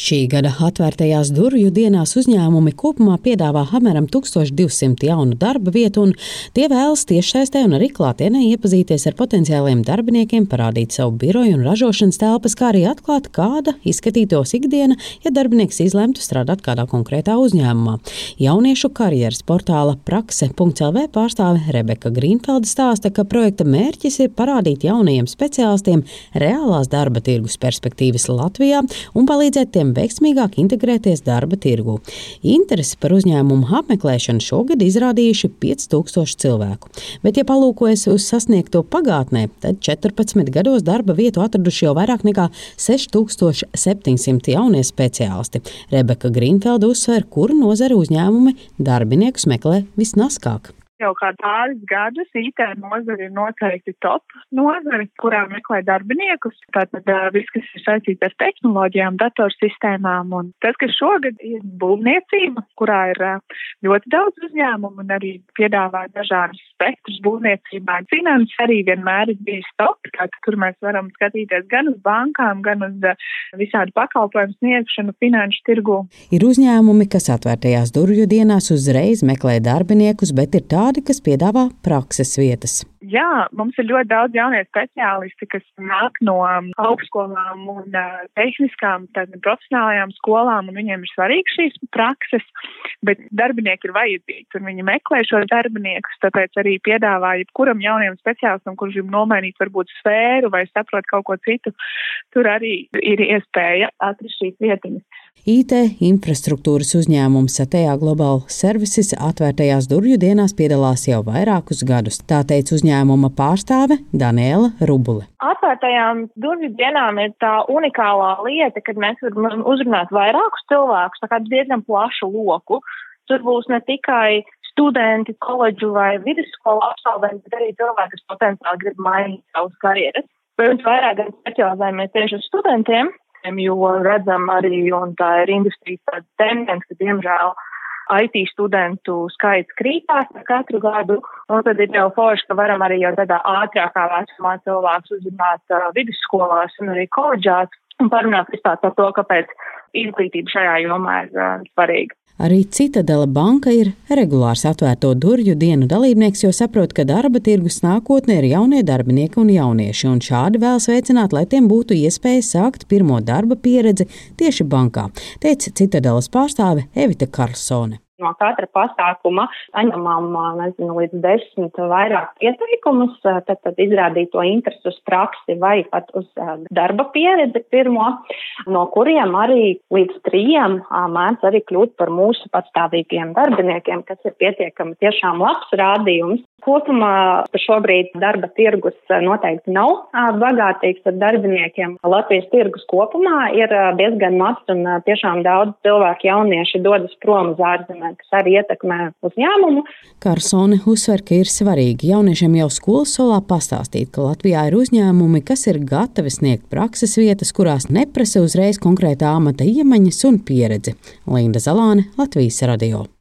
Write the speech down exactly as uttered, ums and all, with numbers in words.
Šī gada atvērtajās durvju dienās uzņēmumi kopumā piedāvā apmēram tūkstoš divsimt jaunu darba vietu, un tie vēlas tiešsaistē un arī klātienē iepazīties ar potenciāliem darbiniekiem, parādīt savu biroju un ražošanas telpas, kā arī atklāt, kāda izskatītos ikdiena, ja darbinieks izlemtu strādāt kādā konkrētā uzņēmumā. Jauniešu karjeras portāla prakse punkts el vē pārstāve Rebeka Grīnfelde stāsta, ka projekta mērķis ir parādīt jaunajiem speciālistiem reālās darba tirgus perspektīvas Latvijā un palīdzēt tiem veiksmīgāk integrēties darba tirgū. Interesi par uzņēmumu apmeklēšanu šogad izrādījuši pieci tūkstoši cilvēku. Bet, ja palūkojas uz sasniegto pagātnē, tad četrpadsmit gados darba vietu atraduši jau vairāk nekā seši tūkstoši septiņsimti jaunie speciālisti. Rebeka Grīnfelde uzsver, kuru nozari uzņēmumi darbiniekus meklē visnaskāk. Jau kā pāris gadus I T nozare ir noteikti top nozare, kurā meklē darbiniekus. Tātad viss, kas ir saistīts ar tehnoloģijām, datorsistēmām. Un tas, kas šogad ir būvniecība, kurā ir ļoti daudz uzņēmumu un arī piedāvā dažādus spektrus būvniecībā. Finanses arī vienmēr ir bijis top, tātad, kur mēs varam skatīties gan uz bankām, gan uz visādu pakalpojumu sniegšanu finanšu tirgu. Ir uzņēmumi, kas atvērtajās durvju dienās uzreiz meklē darbiniekus, bet ir tā, kas piedāvā prakses vietas. Jā, mums ir ļoti daudz jaunie speciālisti, kas nāk no augstskolām un uh, tehniskām, tātad profesionālajām skolām, un viņiem ir svarīgi šīs prakses, bet darbinieki ir vajadzīgi, un viņi meklē šos darbiniekus, tāpēc arī piedāvā jebkuram jauniem speciālistam, kurš grib nomainīt varbūt sfēru vai saprot kaut ko citu, tur arī ir iespēja atrast šīs vietiņas. I T infrastruktūras uzņēmums Satejā Global Services atvērtajās durvju dienās piedalās jau vairākus gadus. Tā teica uzņēmuma pārstāve Daniela Rubule. Atvērtajām durvju dienām ir tā unikālā lieta, kad mēs varam uzrunāt vairākus cilvēkus, tā kā diezgan plašu loku. Tur būs ne tikai studenti, koledžu vai vidusskolu absolventi, bet arī cilvēki, kas potenciāli grib mainīt savus karjeras. Pirms vairāk gan specializējamies tieši uz studentiem, jo redzam arī, un tā ir industrijas tāda tendence, ka diemžēl I T studentu skaits krītās ar katru gadu, un tad ir jau forši, ka varam arī jau tādā ātrākā vecumā cilvēkus uzrunāt uh, vidusskolās un arī koledžās un parunāt vispār par to, kāpēc izglītība šajā jomā ir uh, svarīga. Arī Citadela banka ir regulārs atvērto durvju dienu dalībnieks, jo saprot, ka darba tirgus nākotne ir jaunie darbinieki un jaunieši, un šādi vēlas veicināt, lai tiem būtu iespēja sākt pirmo darba pieredzi tieši bankā, teica Citadelas pārstāve Evita Karlsone. No katra pasākuma saņemam, nezinu, līdz desmit vairāk pieteikumus, tad, tad izrādīt to interesi uz praksi vai pat uz darba pieredzi pirmo, no kuriem arī līdz trījiem mēdz arī kļūt par mūsu patstāvīgiem darbiniekiem, kas ir pietiekami tiešām labs rādījums. Kopumā šobrīd darba tirgus noteikti nav bagātīgs ar darbiniekiem. Latvijas tirgus kopumā ir diezgan mazs un tiešām daudz cilvēku jaunieši dodas prom uz ārzemēm, kas arī ietekmē uzņēmumu. Karsone uzsver, ka ir svarīgi jauniešiem jau skolas solā pastāstīt, ka Latvijā ir uzņēmumi, kas ir gatavi sniegt prakses vietas, kurās neprasa uzreiz konkrētā amata iemaņas un pieredzi. Linda Zalāne, Latvijas radio.